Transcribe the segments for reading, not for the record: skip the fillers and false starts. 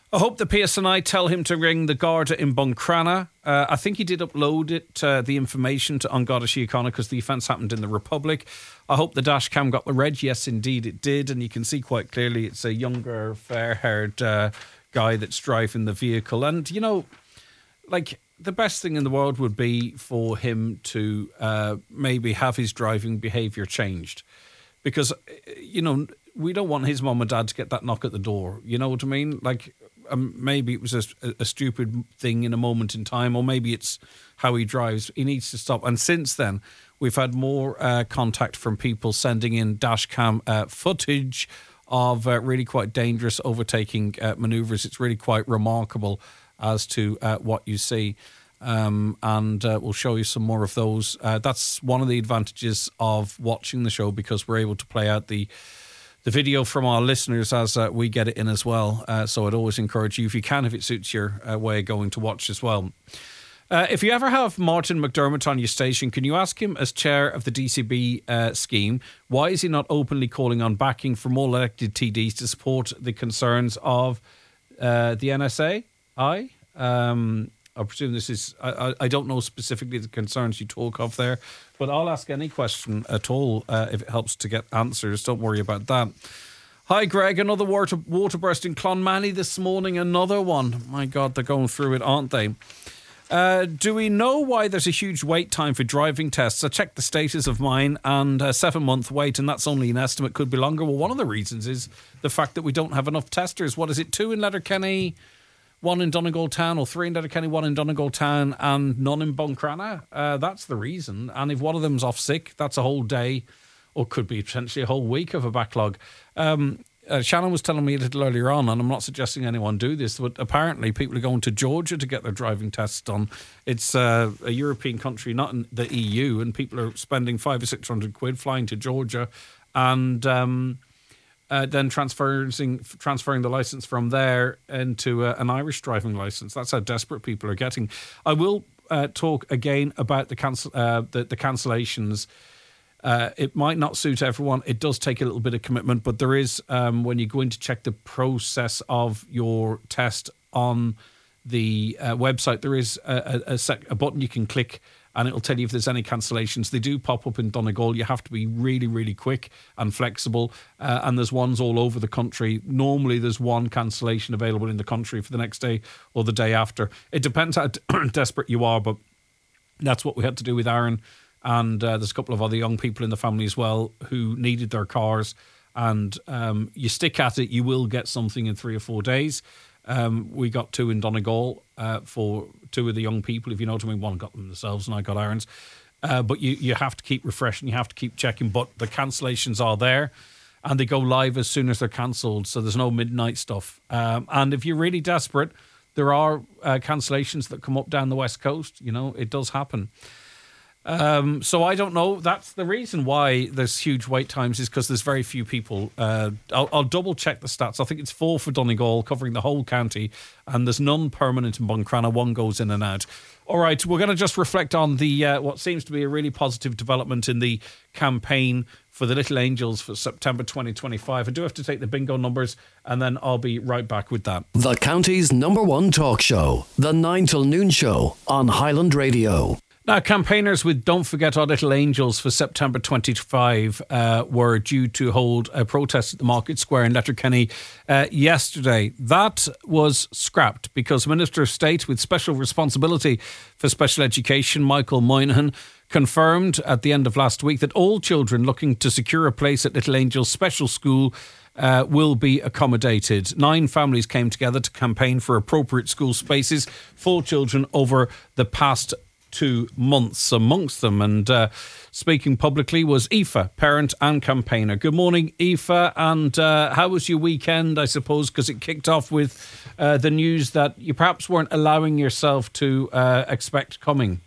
I hope the PSNI tell him to ring the Garda in Buncrana. I think he did upload it, the information to An Garda Síochána because the offence happened in the Republic. I hope the dash cam got the red. Yes, indeed it did. And you can see quite clearly it's a younger, fair-haired guy that's driving the vehicle. And, you know, like, the best thing in the world would be for him to maybe have his driving behaviour changed. Because, you know, we don't want his mum and dad to get that knock at the door. You know what I mean? Like, maybe it was a stupid thing in a moment in time, or maybe it's how he drives. He needs to stop. And since then, we've had more contact from people sending in dashcam footage of really quite dangerous overtaking manoeuvres. It's really quite remarkable as to what you see. And we'll show you some more of those. That's one of the advantages of watching the show, because we're able to play out the video from our listeners as we get it in as well. So I'd always encourage you, if you can, if it suits your way of going, to watch as well. If you ever have Martin McDermott on your station, can you ask him, as chair of the DCB scheme, why is he not openly calling on backing for more elected TDs to support the concerns of the NSA? I presume this is, I don't know specifically the concerns you talk of there, but I'll ask any question at all if it helps to get answers. Don't worry about that. Hi, Greg. Another water burst in Clonmany this morning. Another one. My God, they're going through it, aren't they? Do we know why there's a huge wait time for driving tests? I checked the status of mine, and a 7-month wait, and that's only an estimate, could be longer. Well, one of the reasons is the fact that we don't have enough testers. What is it, 2 in Letterkenny, 1 in Donegal Town, or 3 in Letterkenny, 1 in Donegal Town, and none in Buncrana? That's the reason. And if one of them's off sick, that's a whole day, or could be potentially a whole week of a backlog. Shannon was telling me a little earlier on, and I'm not suggesting anyone do this, but apparently people are going to Georgia to get their driving tests done. It's a European country, not in the EU, and people are spending 500 or 600 quid flying to Georgia and then transferring the licence from there into an Irish driving licence. That's how desperate people are getting. I will talk again about the cancellations. It might not suit everyone. It does take a little bit of commitment, but there is, when you go in to check the process of your test on the website, there is a button you can click, and it'll tell you if there's any cancellations. They do pop up in Donegal. You have to be really, really quick and flexible, and there's ones all over the country. Normally there's one cancellation available in the country for the next day or the day after. It depends how desperate you are, but that's what we had to do with Aaron. And there's a couple of other young people in the family as well who needed their cars. And you stick at it, you will get something in 3 or 4 days. We got 2 in Donegal for 2 of the young people, if you know what I mean. One got them themselves and I got Aaron's. But you have to keep refreshing, you have to keep checking. But the cancellations are there, and they go live as soon as they're cancelled. So there's no midnight stuff. And if you're really desperate, there are cancellations that come up down the West Coast. You know, it does happen. So I don't know. That's the reason why there's huge wait times, is because there's very few people. I'll double check the stats. I think it's 4 for Donegal, covering the whole county, and there's none permanent in Buncrana. 1 goes in and out. All right, we're going to just reflect on the what seems to be a really positive development in the campaign for the Little Angels for September 2025. I do have to take the bingo numbers, and then I'll be right back with that. The county's #1 talk show, the 9 till noon show on Highland Radio. Now, campaigners with Don't Forget Our Little Angels for September 25 were due to hold a protest at the Market Square in Letterkenny yesterday. That was scrapped because Minister of State with special responsibility for special education, Michael Moynihan, confirmed at the end of last week that all children looking to secure a place at Little Angels Special School will be accommodated. 9 families came together to campaign for appropriate school spaces for children over the past 2 months. Amongst them, and speaking publicly, was Aoife, parent and campaigner. Good morning, Aoife, and how was your weekend, I suppose, because it kicked off with the news that you perhaps weren't allowing yourself to expect coming?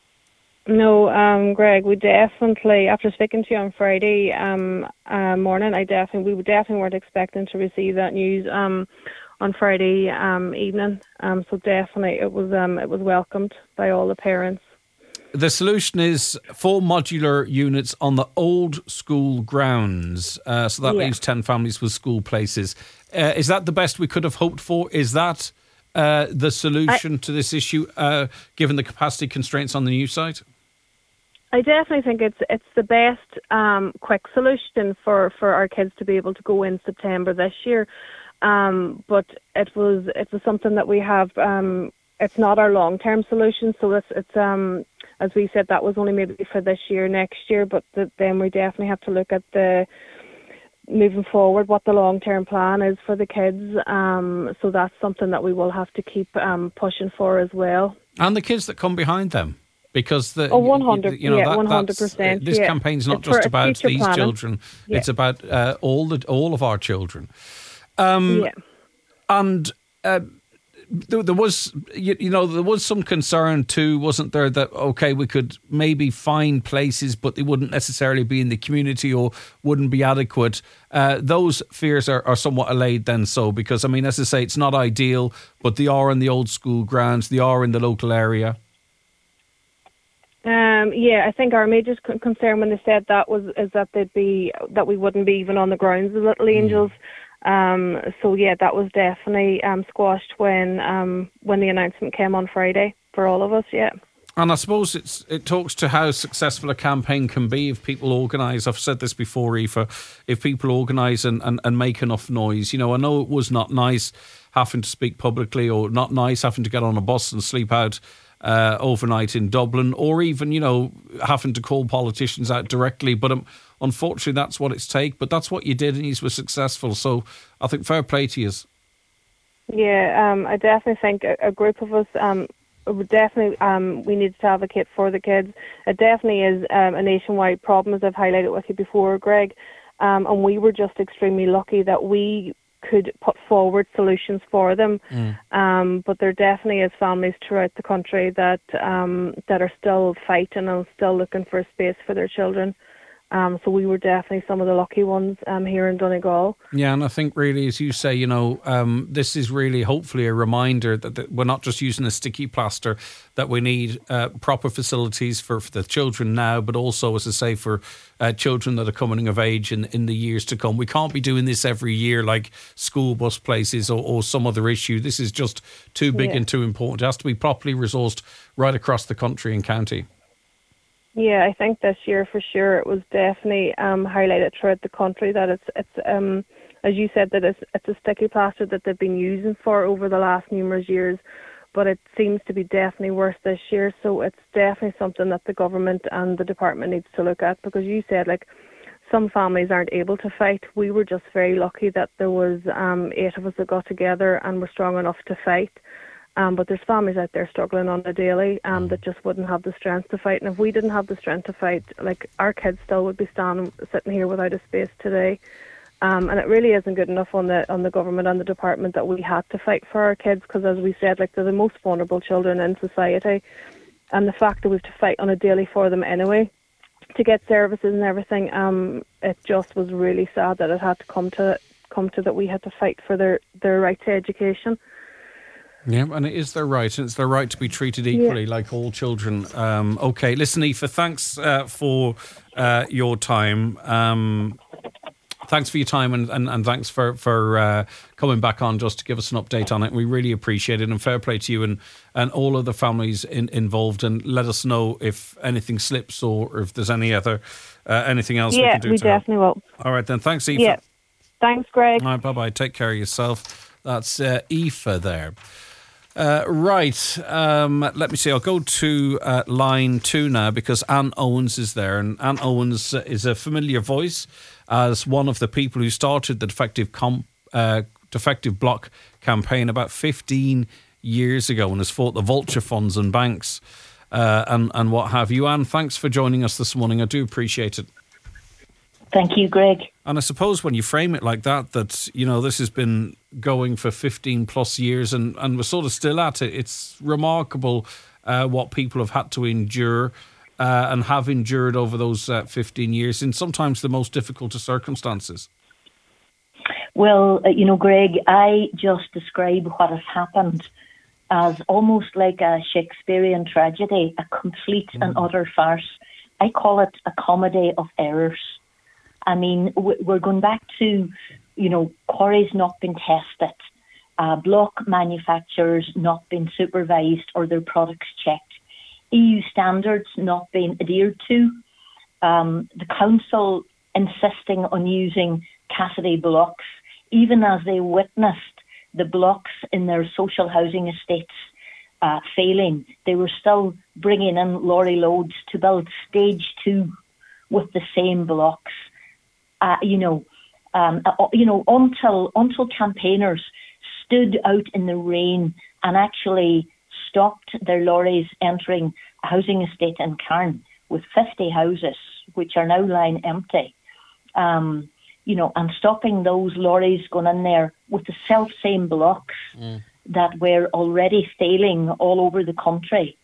No, Greg, we definitely, after speaking to you on Friday morning, we definitely weren't expecting to receive that news on Friday evening. So definitely it was welcomed by all the parents. The solution is 4 modular units on the old school grounds. So that leaves 10 families with school places. Is that the best we could have hoped for? Is that the solution to this issue, given the capacity constraints on the new site? I definitely think it's the best quick solution for our kids to be able to go in September this year. But it was something that we have. It's not our long-term solution, so it's as we said, that was only maybe for this year, next year. But then we definitely have to look at moving forward, what the long-term plan is for the kids. So that's something that we will have to keep pushing for as well. And the kids that come behind them. Because 100%. This campaign's not just about these planning. Children; it's about all of our children. And there was, there was some concern too, wasn't there? That we could maybe find places, but they wouldn't necessarily be in the community or wouldn't be adequate. Those fears are somewhat allayed then. So because as I say, it's not ideal, but they are in the old school grounds. They are in the local area. I think our major concern when they said that is that that we wouldn't be even on the grounds of Little Angels. That was definitely squashed when the announcement came on Friday for all of us. Yeah. And I suppose it talks to how successful a campaign can be if people organise. I've said this before, Aoife, if people organise and make enough noise. I know it was not nice having to speak publicly, or not nice having to get on a bus and sleep out overnight in Dublin, or even, having to call politicians out directly. But unfortunately, that's what it's take. But that's what you did, and you were successful. So I think fair play to you. Yeah, I definitely think a group of us would definitely we need to advocate for the kids. It definitely is a nationwide problem, as I've highlighted with you before, Greg. And we were just extremely lucky that we could put forward solutions for them. But there definitely is families throughout the country that are still fighting and still looking for a space for their children. So we were definitely some of the lucky ones here in Donegal. Yeah, and I think really, as you say, this is really hopefully a reminder that we're not just using a sticky plaster, that we need proper facilities for the children now, but also, as I say, for children that are coming of age in the years to come. We can't be doing this every year like school bus places or some other issue. This is just too big and too important. It has to be properly resourced right across the country and county. Yeah, I think this year for sure it was definitely highlighted throughout the country that it's as you said, that it's a sticky plaster that they've been using for over the last numerous years, but it seems to be definitely worse this year. So it's definitely something that the government and the department needs to look at, because you said some families aren't able to fight. We were just very lucky that there was 8 of us that got together and were strong enough to fight. But there's families out there struggling on a daily that just wouldn't have the strength to fight. And if we didn't have the strength to fight, our kids still would be sitting here without a space today. And it really isn't good enough on the government and the department that we had to fight for our kids, because as we said, they're the most vulnerable children in society. And the fact that we have to fight on a daily for them anyway, to get services and everything, it just was really sad that it had to come to that we had to fight for their right to education. Yeah, and it is their right, and it's their right to be treated equally like all children. Okay, listen, Aoife, thanks for your time. Thanks for your time, and thanks for coming back on just to give us an update on it. We really appreciate it, and fair play to you and all of the families involved, and let us know if anything slips or if there's any other anything else we can do. Yeah, we definitely will. All right, then. Thanks, Aoife. Yeah. Thanks, Greg. All right, bye-bye. Take care of yourself. That's Aoife there. Right, let me see. I'll go to line 2 now, because Anne Owens is there. And Anne Owens is a familiar voice as one of the people who started the Defective Block campaign about 15 years ago and has fought the vulture funds and banks and what have you. Anne, thanks for joining us this morning. I do appreciate it. Thank you, Greg. And I suppose when you frame it like that, this has been going for 15 plus years and we're sort of still at it. It's remarkable what people have had to endure and have endured over those 15 years in sometimes the most difficult of circumstances. Well, Greg, I just describe what has happened as almost like a Shakespearean tragedy, a complete and utter farce. I call it a comedy of errors. I mean, we're going back to, quarries not being tested, block manufacturers not being supervised or their products checked, EU standards not being adhered to, the council insisting on using Cassidy blocks, even as they witnessed the blocks in their social housing estates failing. They were still bringing in lorry loads to build stage 2 with the same blocks. Until campaigners stood out in the rain and actually stopped their lorries entering a housing estate in Cairn with 50 houses, which are now lying empty. And stopping those lorries going in there with the self-same blocks that were already failing all over the country.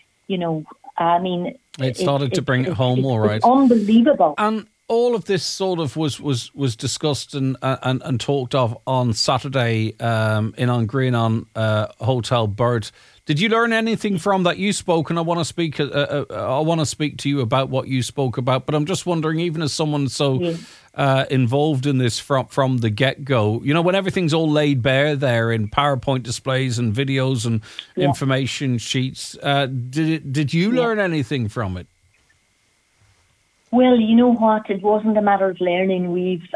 It started to bring it home, all right. It's unbelievable. And all of this sort of was discussed and talked of on Saturday in Angreen on Hotel Bird. Did you learn anything from that? You spoke, and I want to speak. I want to speak to you about what you spoke about. But I'm just wondering, even as someone so involved in this from the get-go, when everything's all laid bare there in PowerPoint displays and videos and information sheets, did you learn anything from it? Well, you know what? It wasn't a matter of learning.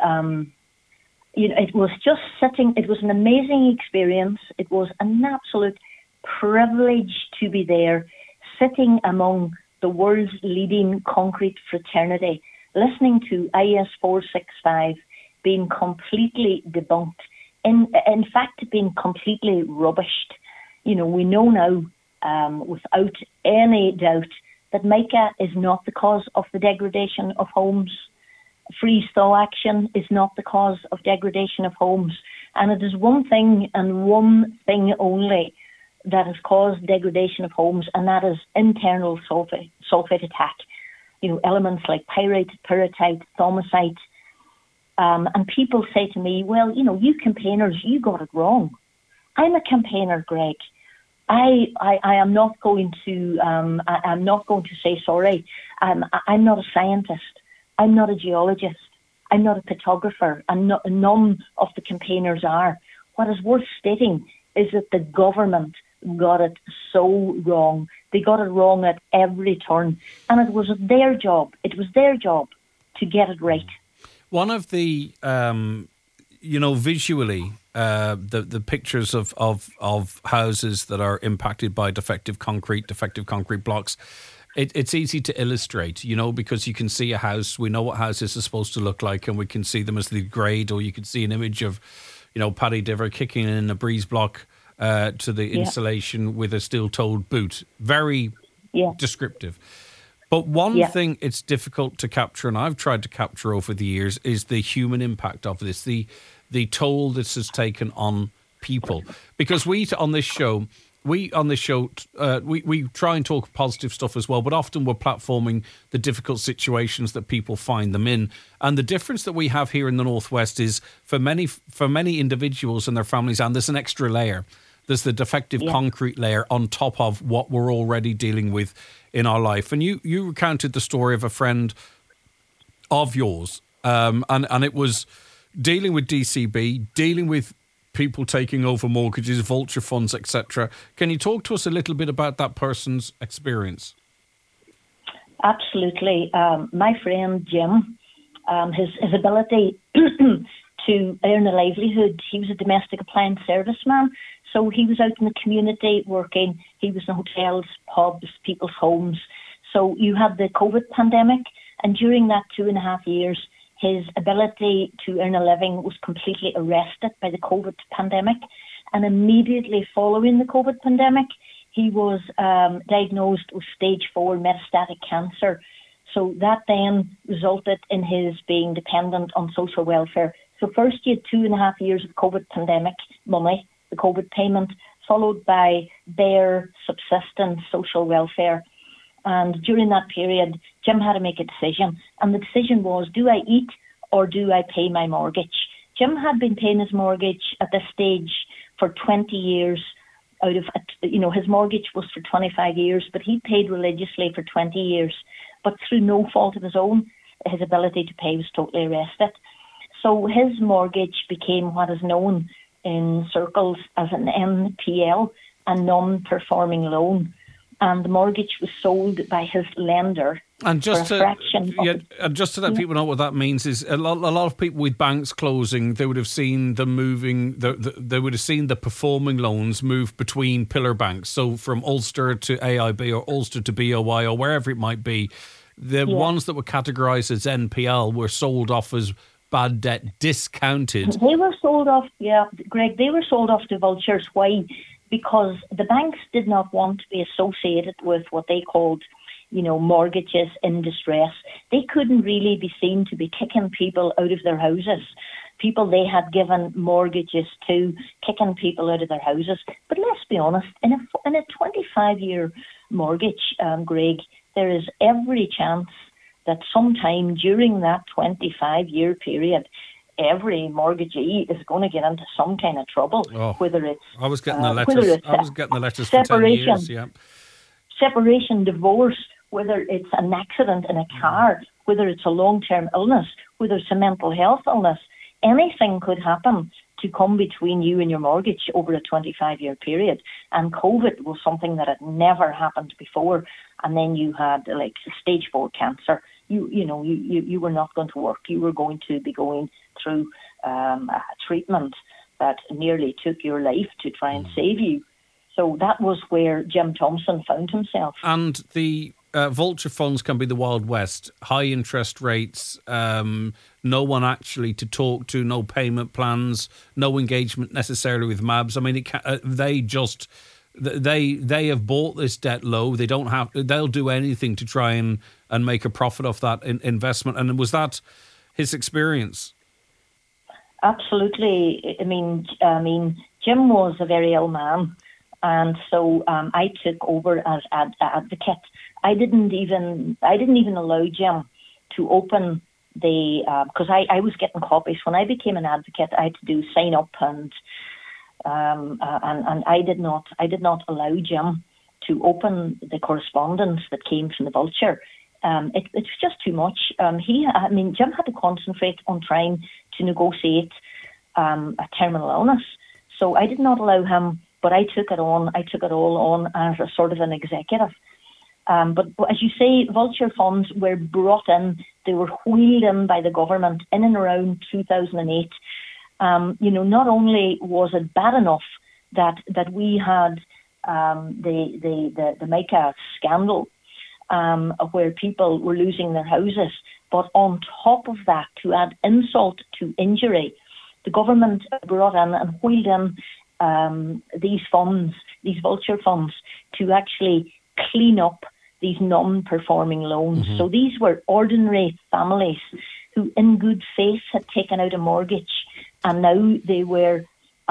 It was just sitting. It was an amazing experience. It was an absolute privilege to be there, sitting among the world's leading concrete fraternity, listening to IS 465 being completely debunked, in fact being completely rubbished. We know now without any doubt that Mica is not the cause of the degradation of homes. Freeze thaw action is not the cause of degradation of homes. And it is one thing and one thing only that has caused degradation of homes, and that is internal sulfate attack. Elements like pyrite, pyrrhotite, thaumasite. And people say to me, well, you campaigners, you got it wrong. I'm a campaigner, Greg. I am not going to I'm not going to say sorry. I'm not a scientist. I'm not a geologist. I'm not a photographer. None of the campaigners are. What is worth stating is that the government got it so wrong. They got it wrong at every turn, and it was their job. It was their job to get it right. One of the visually, the pictures of houses that are impacted by defective concrete blocks, it's easy to illustrate, because you can see a house. We know what houses are supposed to look like, and we can see them as they degrade, or you can see an image of, Paddy Diver kicking in a breeze block to the insulation with a steel-toed boot. Very descriptive. But one thing it's difficult to capture, and I've tried to capture over the years, is the human impact of this, the toll this has taken on people. Because we on this show, we try and talk positive stuff as well, but often we're platforming the difficult situations that people find them in. And the difference that we have here in the Northwest is for many individuals and their families, and there's an extra layer. There's the defective concrete layer on top of what we're already dealing with in our life. And you recounted the story of a friend of yours, and it was dealing with DCB, dealing with people taking over mortgages, vulture funds, etc. Can you talk to us a little bit about that person's experience? Absolutely. My friend Jim, his ability to earn a livelihood, he was a domestic appliance serviceman. So he was out in the community working. He was in hotels, pubs, people's homes. So you had the COVID pandemic, and during that 2.5 years, his ability to earn a living was completely arrested by the COVID pandemic. And immediately following the COVID pandemic, he was diagnosed with stage 4 metastatic cancer. So that then resulted in his being dependent on social welfare. So first you had 2.5 years of COVID pandemic money, the COVID payment, followed by bare subsistence social welfare. And during that period, Jim had to make a decision. And the decision was, do I eat or do I pay my mortgage? Jim had been paying his mortgage at this stage for 20 years out of, his mortgage was for 25 years, but he paid religiously for 20 years. But through no fault of his own, his ability to pay was totally arrested. So his mortgage became what is known in circles as an NPL, a non-performing loan. And the mortgage was sold by his lender. And just for a fraction just to let people know what that means is a lot of people with banks closing, they would have seen them moving. They would have seen the performing loans move between pillar banks. So from Ulster to AIB or Ulster to BOI or wherever it might be, the ones that were categorised as NPL were sold off as bad debt, discounted. They were sold off, Greg. They were sold off to vultures. Why? Because the banks did not want to be associated with what they called, mortgages in distress. They couldn't really be seen to be kicking people out of their houses. People they had given mortgages to, kicking people out of their houses. But let's be honest, in a 25-year mortgage, Greg, there is every chance that sometime during that 25-year period, every mortgagee is going to get into some kind of trouble. Whether it's I was getting the letters for 10 years. Yeah. Separation, divorce, whether it's an accident in a car, whether it's a long-term illness, whether it's a mental health illness, anything could happen to come between you and your mortgage over a 25-year period. And COVID was something that had never happened before. And then you had like stage 4 cancer. You were not going to work. You were going to be going through a treatment that nearly took your life to try and save you. So that was where Jim Thompson found himself. And the vulture funds can be the Wild West. High interest rates, no one actually to talk to, no payment plans, no engagement necessarily with MABs. I mean, they have bought this debt low. They'll do anything to try and make a profit off that investment. And was that his experience? Absolutely. I mean, Jim was a very ill man. And so I took over as advocate. I didn't even allow Jim to open because I was getting copies. When I became an advocate, I had to do sign up and I did not allow Jim to open the correspondence that came from the vulture. It was just too much. Jim had to concentrate on trying to negotiate a terminal illness. So I did not allow him. But I took it on. I took it all on as a sort of an executive. But as you say, vulture funds were brought in. They were wheeled in by the government in and around 2008. Not only was it bad enough that we had the Mica scandal, where people were losing their houses, but on top of that, to add insult to injury, the government brought in and wheeled in these funds, these vulture funds, to actually clean up these non-performing loans. Mm-hmm. So these were ordinary families who, in good faith, had taken out a mortgage, and now they were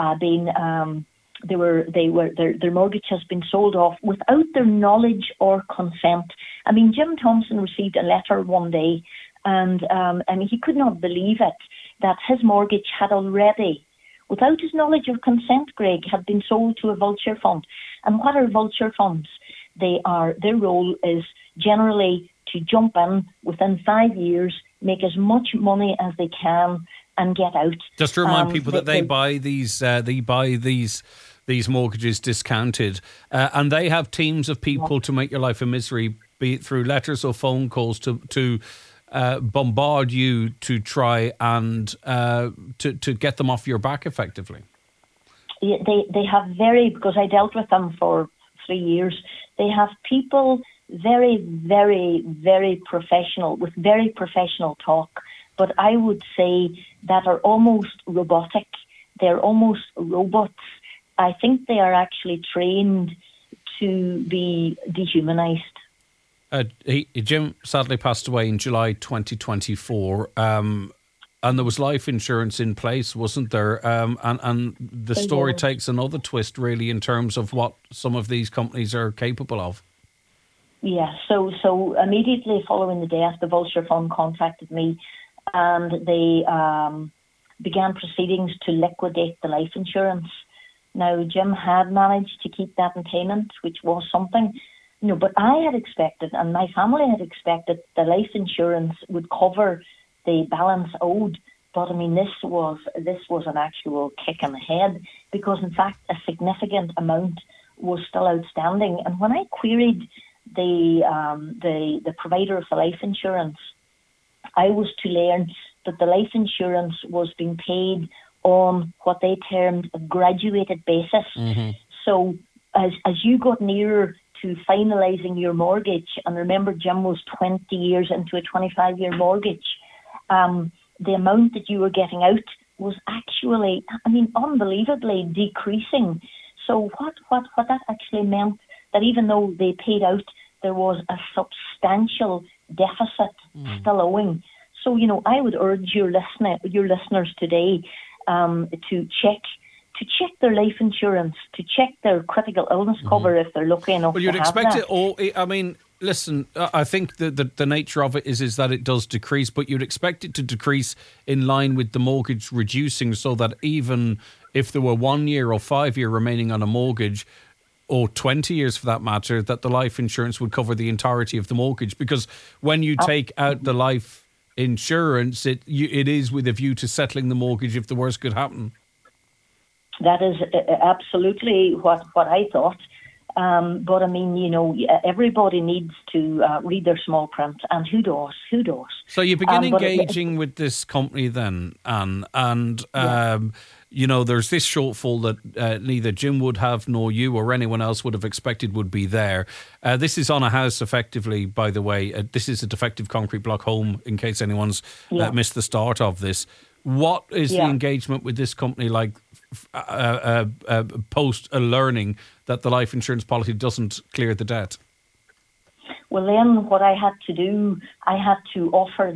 their mortgage has been sold off without their knowledge or consent. I mean, Jim Thompson received a letter one day, and he could not believe it, that his mortgage had already, without his knowledge or consent, Greg, had been sold to a vulture fund. And what are vulture funds? Their role is generally to jump in within 5 years, make as much money as they can, and get out. Just to remind people that they buy these mortgages discounted, and they have teams of people to make your life a misery, be it through letters or phone calls to bombard you to try and to get them off your back effectively. Yeah, they have because I dealt with them for 3 years. They have people very, very, very professional, with very professional talk, but I would say that are almost robotic. They're almost robots. I think they are actually trained to be dehumanized. Jim sadly passed away in July 2024, and there was life insurance in place, wasn't there? And the story takes another twist, really, in terms of what some of these companies are capable of. Yeah, so immediately following the death, the Vulture Fund contacted me, and they began proceedings to liquidate the life insurance. Now, Jim had managed to keep that in payment, which was something, but I had expected, and my family had expected, the life insurance would cover the balance owed. But I mean, this was an actual kick in the head, because in fact a significant amount was still outstanding. And when I queried the provider of the life insurance, I was to learn that the life insurance was being paid on what they termed a graduated basis. Mm-hmm. So as you got nearer to finalising your mortgage, and remember Jim was 20 years into a 25-year mortgage, the amount that you were getting out was actually, unbelievably decreasing. So what that actually meant, that even though they paid out, there was a substantial deficit still owing. So, I would urge your listeners today to check their life insurance, to check their critical illness cover if they're lucky enough to have that. Well, you'd expect it, listen, I think the nature of it is that it does decrease, but you'd expect it to decrease in line with the mortgage reducing, so that even if there were 1 year or 5 year remaining on a mortgage, or 20 years for that matter, that the life insurance would cover the entirety of the mortgage. Because when you take out the life insurance, it is with a view to settling the mortgage if the worst could happen. That is absolutely what I thought. But everybody needs to read their small print, and who does? So you begin engaging with this company then, Anne, and there's this shortfall that neither Jim would have, nor you or anyone else would have expected would be there. This is on a house, effectively, by the way. This is a defective concrete block home, in case anyone's missed the start of this. What is the engagement with this company like post learning that the life insurance policy doesn't clear the debt? Well, then what I had to do, I had to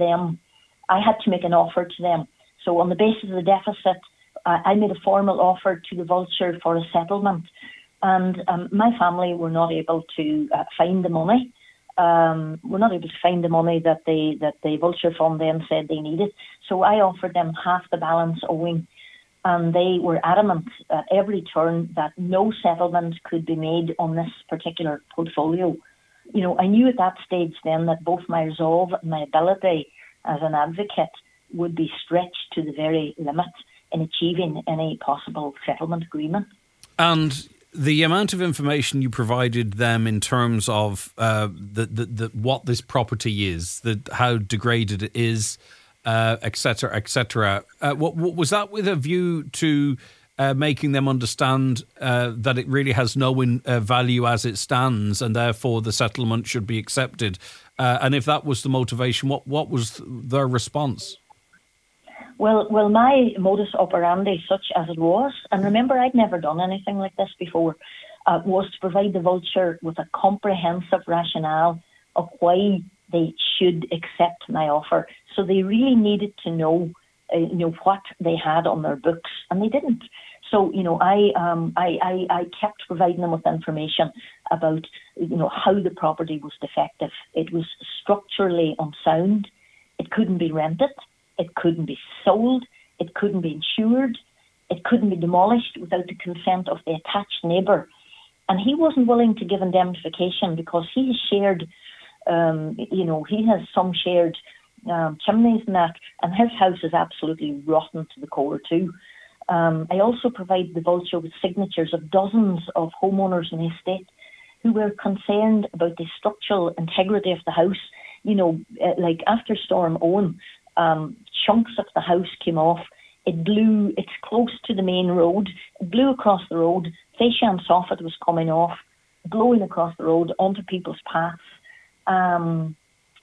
make an offer to them. So on the basis of the deficit, I made a formal offer to the Vulture for a settlement. And my family were not able to find the money. We're not able to find the money that the Vulture Fund then said they needed. So I offered them half the balance owing, and they were adamant at every turn that no settlement could be made on this particular portfolio. I knew at that stage then that both my resolve and my ability as an advocate would be stretched to the very limit in achieving any possible settlement agreement. And the amount of information you provided them in terms of the what this property is, how degraded it is, et cetera, what was that with a view to making them understand that it really has no value as it stands, and therefore the settlement should be accepted? And if that was the motivation, what was their response? Well, my modus operandi, such as it was, and remember, I'd never done anything like this before, was to provide the Vulture with a comprehensive rationale of why they should accept my offer. So they really needed to know, what they had on their books, and they didn't. So, I kept providing them with information about, how the property was defective. It was structurally unsound. It couldn't be rented. It couldn't be sold. It couldn't be insured. It couldn't be demolished without the consent of the attached neighbour. And he wasn't willing to give indemnification because he has shared, he has some shared chimneys and that, and his house is absolutely rotten to the core too. I also provided the Vulture with signatures of dozens of homeowners in the estate who were concerned about the structural integrity of the house. Like after Storm Owen, chunks of the house came off. It's close to the main road. It blew across the road. Fascia and soffit was coming off, blowing across the road onto people's paths. The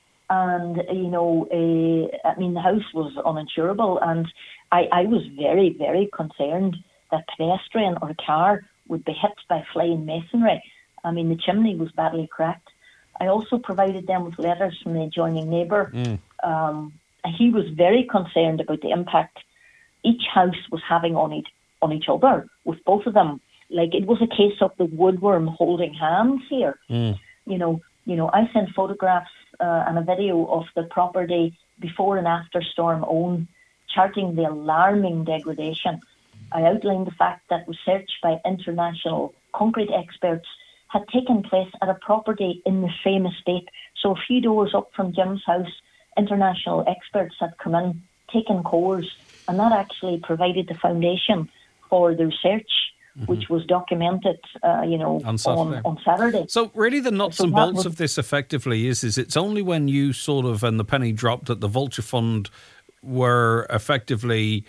house was uninsurable, and I was very, very concerned that pedestrian or a car would be hit by flying masonry. The chimney was badly cracked. I also provided them with letters from the adjoining neighbour. He was very concerned about the impact each house was having on each other, with both of them. Like, it was a case of the woodworm holding hands here. I sent photographs and a video of the property before and after Storm Owen, charting the alarming degradation. I outlined the fact that research by international concrete experts had taken place at a property in the same estate. So a few doors up from Jim's house, international experts had come in, taken cores, and that actually provided the foundation for the research, which was documented, on Saturday. So really the nuts and bolts of this effectively is it's only when you sort of, and the penny dropped that the Vulture Fund were effectively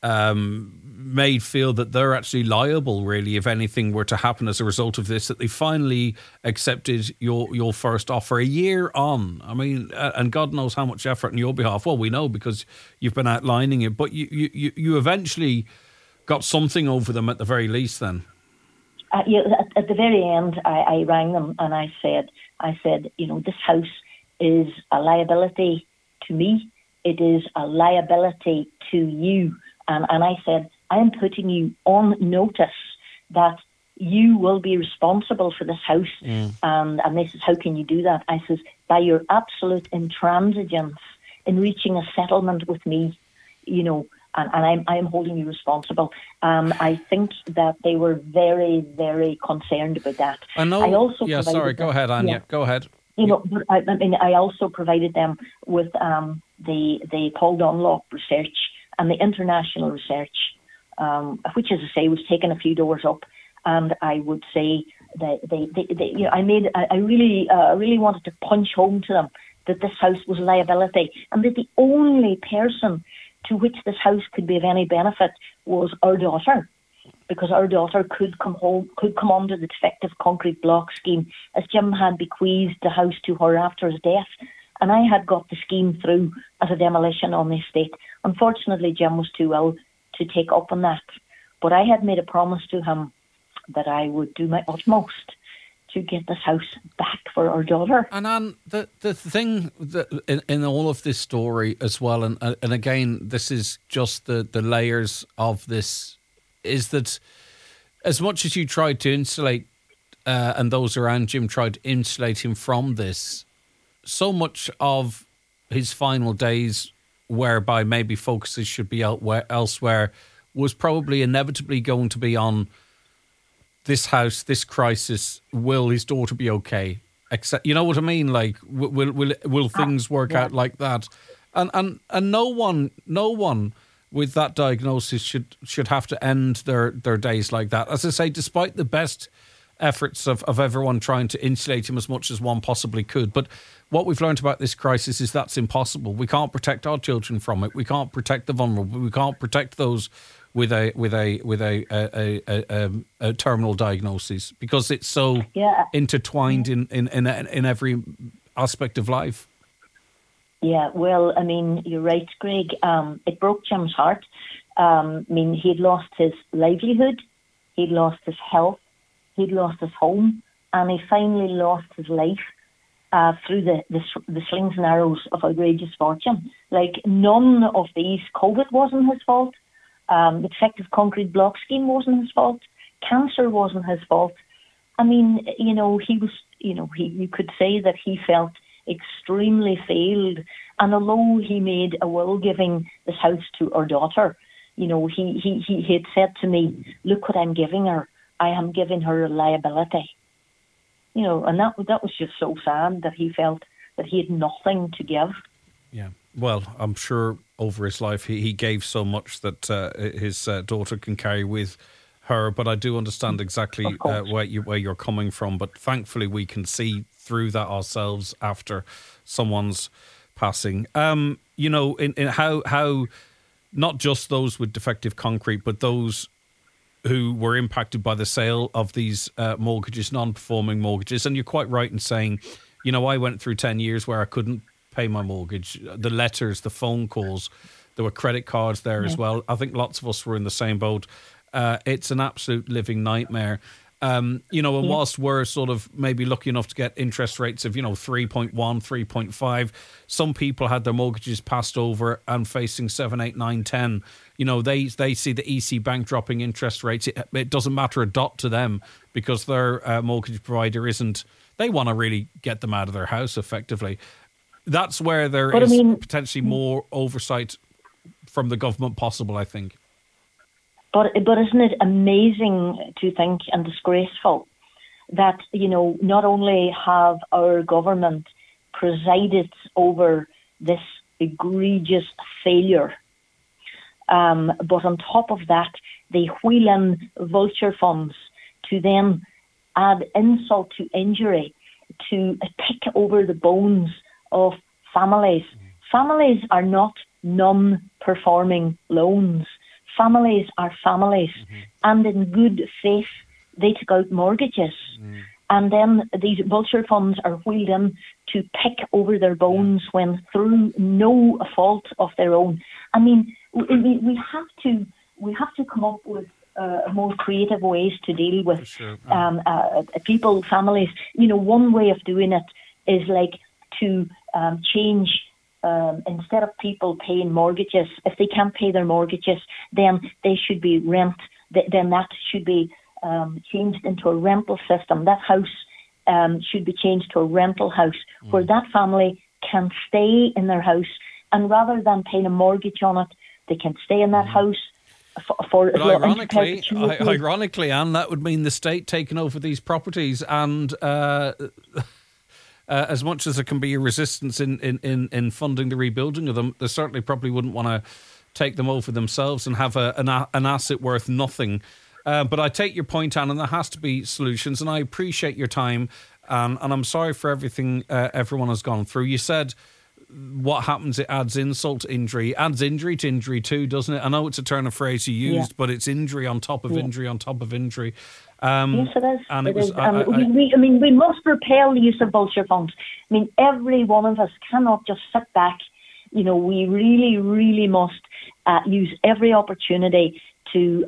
made feel that they're actually liable, really, if anything were to happen as a result of this, that they finally accepted your first offer a year on. I mean, and God knows how much effort on your behalf. Well, we know because you've been outlining it, but you eventually got something over them at the very least then. At the very end, I rang them and I said, this house is a liability to me. It is a liability to you. And I said, I am putting you on notice that you will be responsible for this house. And they says, how can you do that? I says, by your absolute intransigence in reaching a settlement with me, and I am holding you responsible. I think that they were very, very concerned about that. I know. Go ahead, Anya. Yeah. Go ahead. I also provided them with the Paul Dunlop research and the international research, which, as I say, was taken a few doors up. And I would say that I really wanted to punch home to them that this house was a liability, and that the only person to which this house could be of any benefit was our daughter, because our daughter could come under the defective concrete block scheme, as Jim had bequeathed the house to her after his death, and I had got the scheme through as a demolition on the estate. Unfortunately, Jim was too ill to take up on that, but I had made a promise to him that I would do my utmost to get this house back for our daughter. And Anne, the thing that in all of this story as well, and again, this is just the layers of this, is that as much as you tried to insulate, and those around Jim tried to insulate him from this, so much of his final days, whereby maybe focuses should be elsewhere, was probably inevitably going to be on this house, this crisis. Will his daughter be okay? Except, you know what I mean? Like, will things work out like that? And no one with that diagnosis should have to end their days like that. As I say, despite the best efforts of everyone trying to insulate him as much as one possibly could. But what we've learned about this crisis is that's impossible. We can't protect our children from it. We can't protect the vulnerable. We can't protect those with a terminal diagnosis, because it's so intertwined in every aspect of life. Yeah, well, I mean, you're right, Greg. It broke Jim's heart. I mean, he'd lost his livelihood, he'd lost his health, he'd lost his home, and he finally lost his life through the slings and arrows of outrageous fortune. Like, none of these, COVID wasn't his fault. The defective concrete block scheme wasn't his fault. Cancer wasn't his fault. I mean, he was, you could say that he felt extremely failed. And although he made a will giving this house to our daughter, he had said to me, look what I'm giving her. I am giving her a liability. And that was just so sad that he felt that he had nothing to give. Yeah. Well, I'm sure over his life he gave so much that his daughter can carry with her. But I do understand exactly where you're coming from. But thankfully we can see through that ourselves after someone's passing. In how not just those with defective concrete, but those who were impacted by the sale of these mortgages, non-performing mortgages. And you're quite right in saying, I went through 10 years where I couldn't pay my mortgage. The letters, the phone calls, there were credit cards there as well. I think lots of us were in the same boat. It's an absolute living nightmare. And whilst we're sort of maybe lucky enough to get interest rates of, 3.1, 3.5, some people had their mortgages passed over and facing 7, 8, 9, 10. They see the EC Bank dropping interest rates. It doesn't matter a dot to them, because their mortgage provider isn't. They want to really get them out of their house effectively. That's where there is potentially more oversight from the government possible, I think. But isn't it amazing to think, and disgraceful, that, not only have our government presided over this egregious failure, but on top of that, they wheel in vulture funds to then add insult to injury, to pick over the bones of families. Families are not non-performing loans. Families are families, and in good faith, they took out mortgages. And then these vulture funds are wheeled in to pick over their bones when through no fault of their own. I mean, we have to come up with more creative ways to deal with people, families. One way of doing it is like to change. Instead of people paying mortgages, if they can't pay their mortgages, then they should be rent. Then that should be changed into a rental system. That house should be changed to a rental house where that family can stay in their house, and rather than paying a mortgage on it, they can stay in that house. But ironically, Anne, that would mean the state taking over these properties, and as much as there can be a resistance in funding the rebuilding of them, they certainly probably wouldn't want to take them over themselves and have an asset worth nothing. But I take your point, Anne, and there has to be solutions, and I appreciate your time, and I'm sorry for everything everyone has gone through. You said what happens, it adds insult to injury. It adds injury to injury too, doesn't it? I know it's a turn of phrase you used, but it's injury on top of injury on top of injury. Yes, it is. And it is. We must repel the use of vulture funds. I mean, every one of us cannot just sit back. We really, really must use every opportunity to,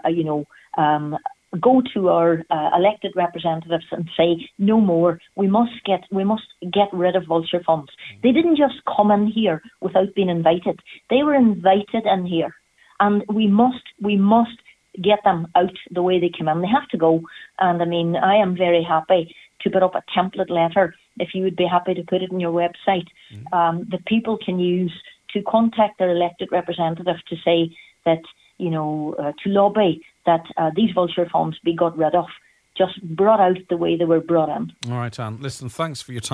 go to our elected representatives and say no more. We must get rid of vulture funds. They didn't just come in here without being invited. They were invited in here, and we must get them out the way they came in. They have to go. And I mean, I am very happy to put up a template letter, if you would be happy to put it in your website, that people can use to contact their elected representative to say that, to lobby that these vulture funds be got rid of, just brought out the way they were brought in. All right, Anne. Listen, thanks for your time.